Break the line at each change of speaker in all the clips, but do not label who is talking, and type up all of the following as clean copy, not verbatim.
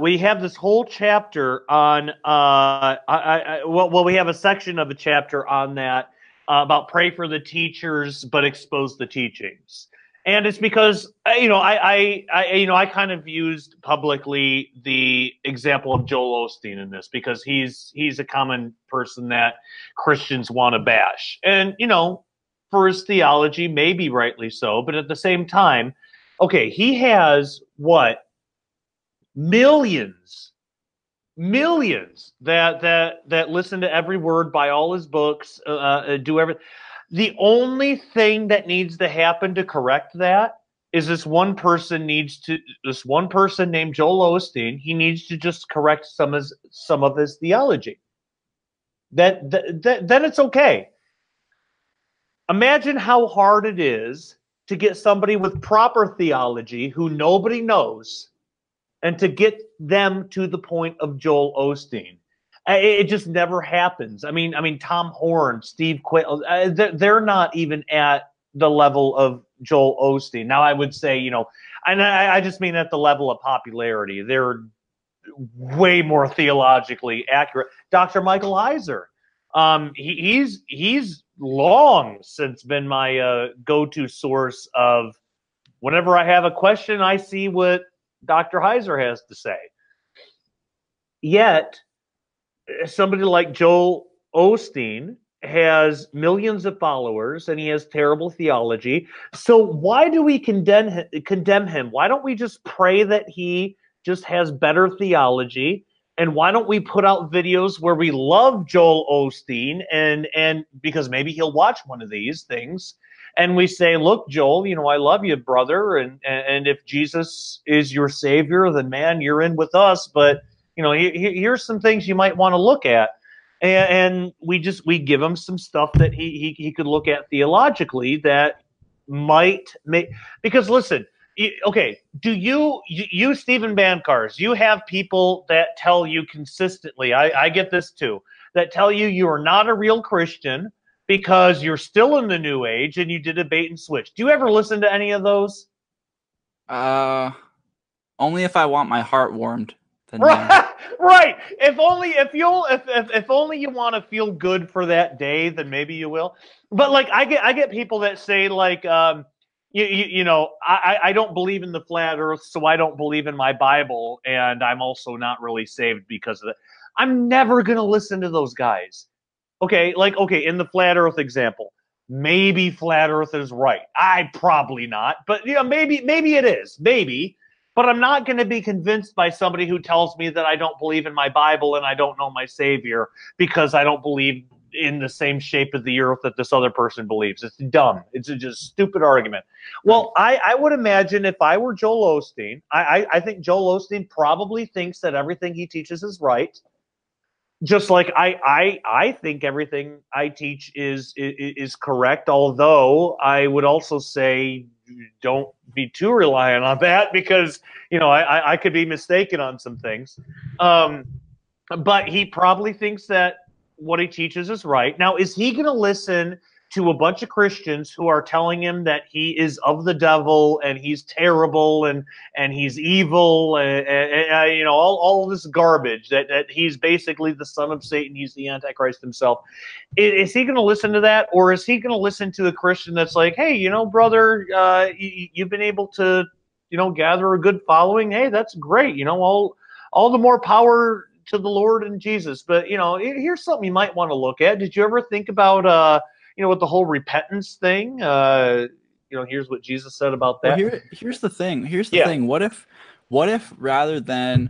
we have this whole chapter on well, we have a section of a chapter on that about pray for the teachers but expose the teachings. And it's because I kind of used publicly the example of Joel Osteen in this because he's a common person that Christians want to bash. And for his theology, maybe rightly so, but at the same time, okay, he has what, millions that listen to every word, buy all his books, do everything. The only thing that needs to happen to correct that is this one person named Joel Osteen. He needs to just correct some of his theology. Then it's okay. Imagine how hard it is to get somebody with proper theology who nobody knows and to get them to the point of Joel Osteen. It just never happens. I mean, Tom Horn, Steve Quayle, they're not even at the level of Joel Osteen. Now, I would say, and I just mean at the level of popularity. They're way more theologically accurate. Dr. Michael Heiser, he's long since been my go-to source of whenever I have a question, I see what Dr. Heiser has to say. Yet, somebody like Joel Osteen has millions of followers and he has terrible theology. So why do we condemn him? Why don't we just pray that he just has better theology? And why don't we put out videos where we love Joel Osteen and because maybe he'll watch one of these things and we say, look, Joel, I love you, brother. And if Jesus is your savior, then man, you're in with us. But here's some things you might want to look at. And we give him some stuff that he could look at theologically that might make, because listen, okay, do you Stephen Bancars, you have people that tell you consistently, I get this too, that tell you are not a real Christian because you're still in the New Age and you did a bait and switch. Do you ever listen to any of those?
Only if I want my heart warmed.
Right, right. If only you want to feel good for that day, then maybe you will. But like, I get people that say like, I don't believe in the flat Earth, so I don't believe in my Bible, and I'm also not really saved because of it. I'm never gonna listen to those guys. Okay, in the flat Earth example, maybe flat Earth is right. I probably not, but maybe it is, maybe. But I'm not going to be convinced by somebody who tells me that I don't believe in my Bible and I don't know my Savior because I don't believe in the same shape of the earth that this other person believes. It's dumb. It's just a stupid argument. Well, I would imagine if I were Joel Osteen, I think Joel Osteen probably thinks that everything he teaches is right. Just like I think everything I teach is correct, although I would also say don't be too reliant on that because I could be mistaken on some things. But he probably thinks that what he teaches is right. Now, is he going to listen to a bunch of Christians who are telling him that he is of the devil and he's terrible and he's evil and all this garbage that he's basically the son of Satan, he's the Antichrist himself? Is he going to listen to that, or is he going to listen to a Christian that's like, hey, brother, you've been able to gather a good following? Hey, that's great. All the more power to the Lord and Jesus. But here's something you might want to look at. Did you ever think about with the whole repentance thing, here's what Jesus said about that.
Well, here's the thing. Thing. What if rather than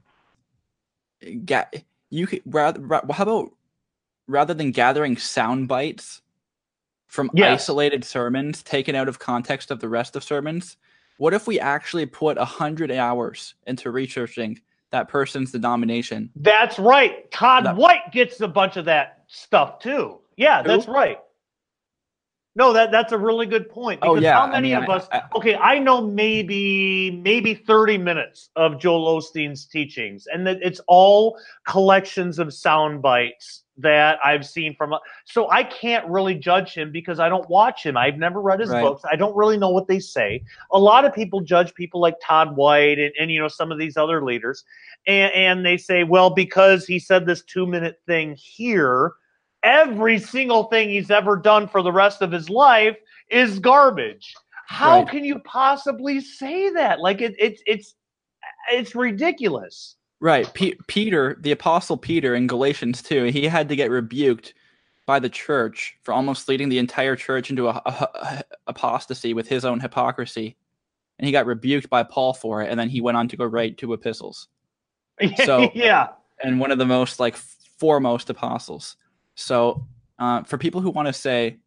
rather than gathering sound bites from isolated sermons taken out of context of the rest of sermons, what if we actually put 100 hours into researching that person's denomination?
That's right. Todd White gets a bunch of that stuff too. Yeah, that's right. No, that's a really good point. Because how many of us? I know maybe 30 minutes of Joel Osteen's teachings, and that it's all collections of sound bites that I've seen from, so I can't really judge him because I don't watch him. I've never read his books. I don't really know what they say. A lot of people judge people like Todd White and some of these other leaders, and they say, well, because he said this 2-minute thing here, every single thing he's ever done for the rest of his life is garbage. How can you possibly say that? Like it's ridiculous.
Right. Peter, the Apostle Peter in Galatians 2, he had to get rebuked by the church for almost leading the entire church into a apostasy with his own hypocrisy. And he got rebuked by Paul for it. And then he went on to go write 2 epistles. So,
yeah.
And one of the most foremost apostles. So for people who want to say,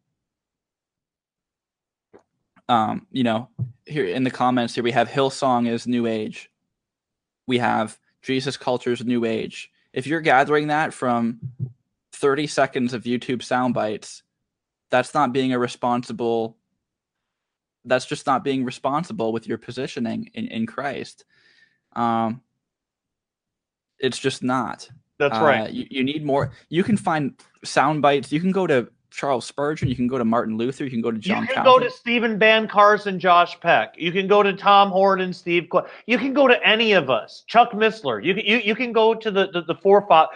here in the comments here, we have Hillsong is New Age. We have Jesus Culture's New Age. If you're gathering that from 30 seconds of YouTube sound bites, that's not being responsible with your positioning in Christ. It's just not.
That's right.
You need more. You can find sound bites. You can go to Charles Spurgeon. You can go to Martin Luther. You can go to John Calvin.
You can go to Stephen Bancarz and Josh Peck. You can go to Tom Horton, Steve. You can go to any of us. Chuck Missler. You can go to the forefather,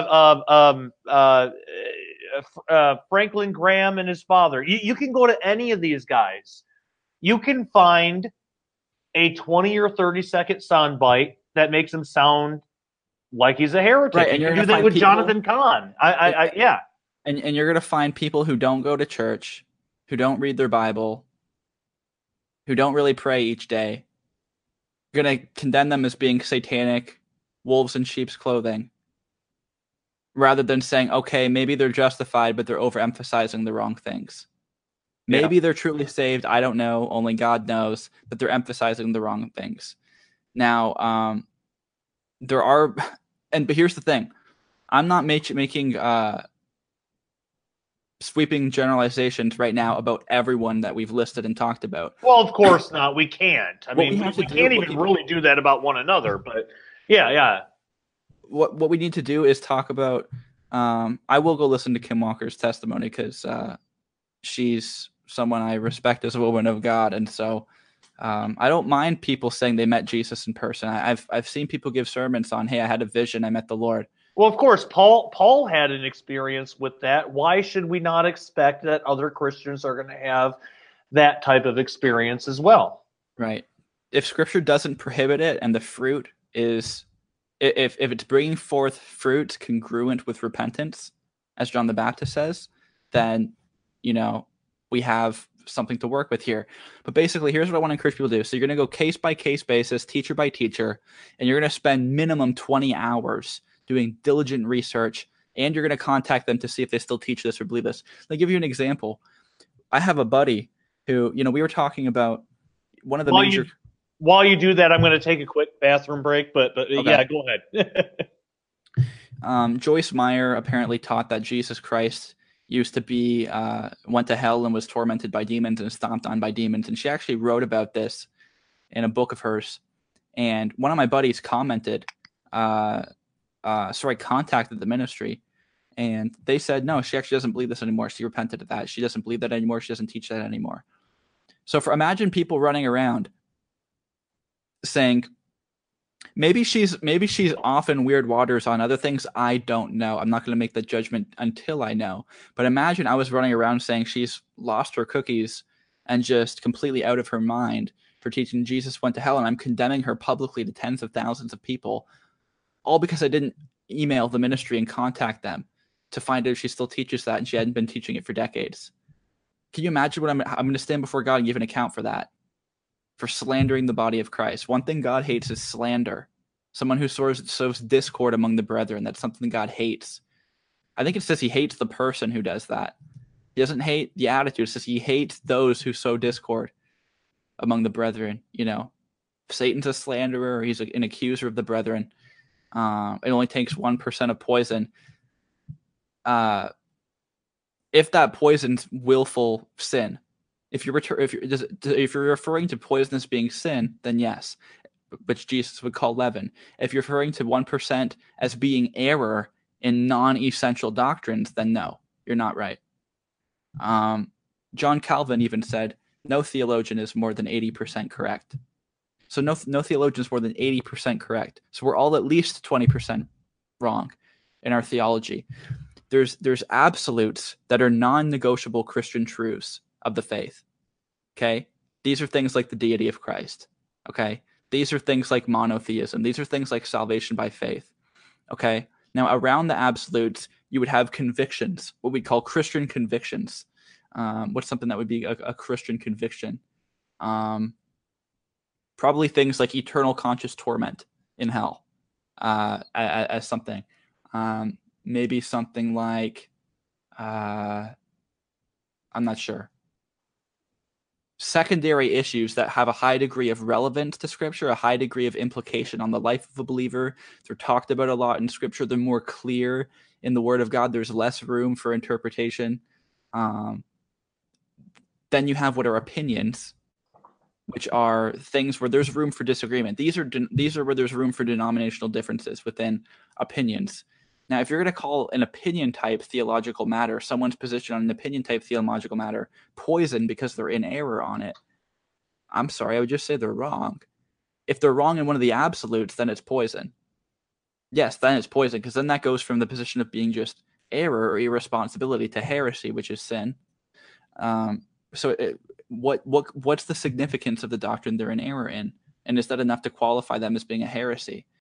Franklin Graham and his father. You can go to any of these guys. You can find a 20 or 30-second soundbite that makes him sound like he's a heretic.
Right, and
you do that with Jonathan Cahn. Yeah.
And you're going to find people who don't go to church, who don't read their Bible, who don't really pray each day. You're going to condemn them as being satanic, wolves in sheep's clothing, rather than saying, okay, maybe they're justified, but they're overemphasizing the wrong things. Maybe they're truly saved. I don't know. Only God knows. But they're emphasizing the wrong things. Now, but here's the thing. I'm not making sweeping generalizations right now about everyone that we've listed and talked about.
Well, of course not. We can't. I mean, we can't even really do that about one another. But yeah.
What we need to do is talk about. I will go listen to Kim Walker's testimony because she's someone I respect as a woman of God, and so I don't mind people saying they met Jesus in person. I've seen people give sermons on, hey, I had a vision, I met the Lord.
Well, of course, Paul had an experience with that. Why should we not expect that other Christians are going to have that type of experience as well?
Right. If Scripture doesn't prohibit it, and the fruit is, if it's bringing forth fruit congruent with repentance, as John the Baptist says, then we have something to work with here. But basically, here's what I want to encourage people to do. So you're going to go case by case basis, teacher by teacher, and you're going to spend minimum 20 hours doing diligent research, and you're going to contact them to see if they still teach this or believe this. I'll give you an example. I have a buddy who, we were talking about one of the major.
While you do that, I'm going to take a quick bathroom break, but okay. Yeah, go
ahead. Joyce Meyer apparently taught that Jesus Christ used to be, went to hell and was tormented by demons and stomped on by demons. And she actually wrote about this in a book of hers. And one of my buddies commented, I contacted the ministry, and they said, no, she actually doesn't believe this anymore. She repented of that. She doesn't believe that anymore. She doesn't teach that anymore. So imagine people running around saying, maybe she's off in weird waters on other things. I don't know. I'm not going to make that judgment until I know. But imagine I was running around saying she's lost her cookies and just completely out of her mind for teaching Jesus went to hell, and I'm condemning her publicly to tens of thousands of people, all because I didn't email the ministry and contact them to find out if she still teaches that, and she hadn't been teaching it for decades. Can you imagine what I'm going to stand before God and give an account for that? For slandering the body of Christ. One thing God hates is slander. Someone who sows discord among the brethren. That's something God hates. I think it says he hates the person who does that. He doesn't hate the attitude. It says he hates those who sow discord among the brethren. Satan's a slanderer. He's an accuser of the brethren. It only takes 1% of poison. If that poison's willful sin, if you're referring to poisonous being sin, then yes, which Jesus would call leaven. If you're referring to 1% as being error, in non-essential doctrines, then no, you're not right. John Calvin even said, no theologian is more than 80% correct. So no theologian is more than 80% correct. So we're all at least 20% wrong in our theology. There's absolutes that are non-negotiable Christian truths of the faith. Okay? These are things like the deity of Christ. Okay? These are things like monotheism. These are things like salvation by faith. Okay? Now, around the absolutes, you would have convictions, what we call Christian convictions. What's something that would be a Christian conviction? Probably things like eternal conscious torment in hell as something. Maybe something like, I'm not sure. Secondary issues that have a high degree of relevance to Scripture, a high degree of implication on the life of a believer. They're talked about a lot in Scripture. They're more clear in the Word of God. There's less room for interpretation. Then you have what are opinions, which are things where there's room for disagreement. These are where there's room for denominational differences within opinions. Now, if you're going to call an opinion type theological matter, someone's position on an opinion type theological matter, poison because they're in error on it, I'm sorry, I would just say they're wrong. If they're wrong in one of the absolutes, then it's poison. Yes, then it's poison, because then that goes from the position of being just error or irresponsibility to heresy, which is sin. What's the significance of the doctrine they're in error in? And is that enough to qualify them as being a heresy?